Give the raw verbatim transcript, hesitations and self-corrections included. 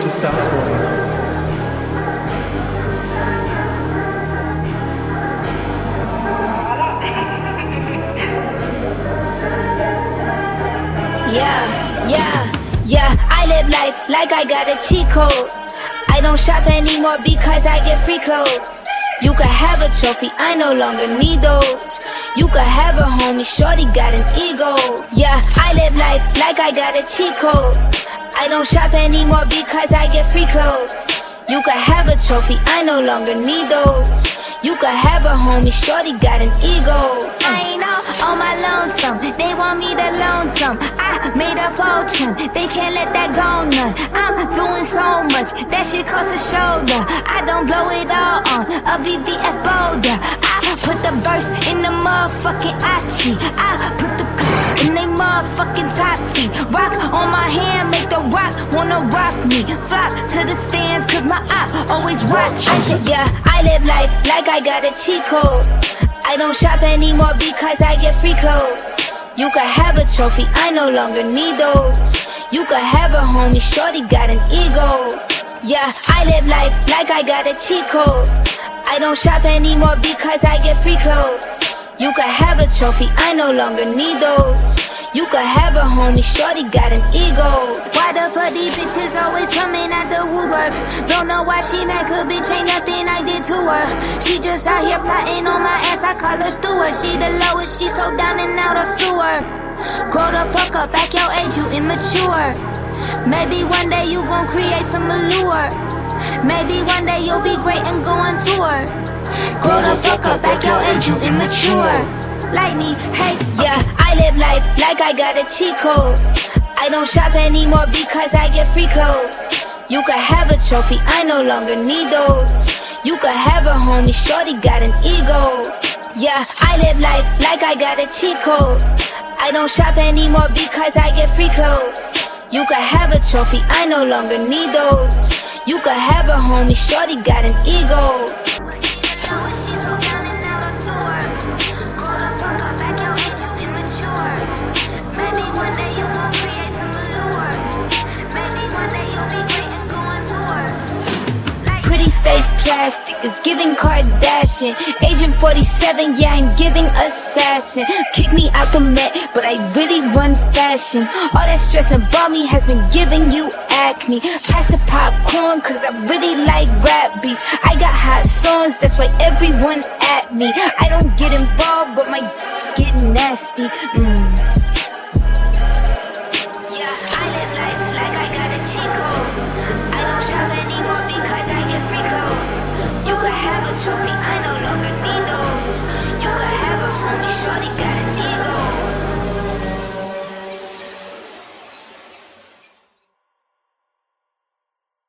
to Southboy. Yeah, yeah, yeah, I live life like I got a cheat code. I don't shop anymore because I get free clothes. You could have a trophy, I no longer need those. You could have a homie, shorty got an ego. Yeah, I live life like I got a cheat code. I don't shop anymore because I get free clothes. You could have a trophy, I no longer need those. You could have a homie, shorty got an ego. I ain't all on my lonesome, they want me to loan some. I made a fortune, they can't let that go none. I'm doing so much, that shit costs a shoulder. I don't blow it all on a V V S Boulder. I put the verse in the motherfucking Achi. I put the in they motherfucking top T. Rock on my hand, make the rock wanna rock me. Flock to the stands, cause my op always watch. I said, yeah, I live life like I got a cheat code. I don't shop anymore because I get free clothes. You could have a trophy, I no longer need those. You could have a homie, shorty got an ego. Yeah, I live life like I got a cheat code. I don't shop anymore because I get free clothes. You could have a trophy, I no longer need those. You could have a homie, shorty got an ego. Why the fuck these bitches always coming at the Woodwork? Don't know why she mad, cause bitch ain't nothing I did to her. She just out here plotting on my ass, I call her Stewart. She the lowest, she so down and out of sewer. Grow the fuck up, act your age, you immature. Maybe one day you gon' create some allure. Maybe one day you'll be great and go on tour. Grow the fuck up, act your age, you immature. Like me, hey, yeah, I live life like I got a cheat code. I don't shop anymore because I get free clothes. You could have a trophy, I no longer need those. You could have a homie, shorty got an ego. Yeah, I live life like I got a cheat code. I don't shop anymore because I get free clothes. You could have a trophy, I no longer need those. You could have a homie, shorty got an ego. Plastic is giving Kardashian. Agent forty-seven, yeah, I'm giving assassin. Kick me out the Met, but I really run fashion. All that stress about me has been giving you acne. Pass the popcorn, cause I really like rap beef. I got hot songs, that's why everyone at me. I don't get involved, but my get nasty. Mm.